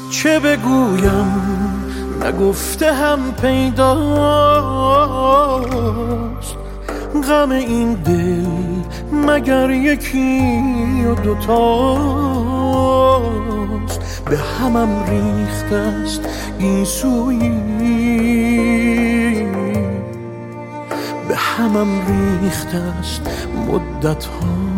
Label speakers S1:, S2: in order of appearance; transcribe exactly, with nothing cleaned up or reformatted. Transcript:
S1: چه بگویم نگفته هم پیداست، غم این دل مگر یکی و دوتاست. به همم ریخته است گیسویی، به همم ریخته است مدت ها.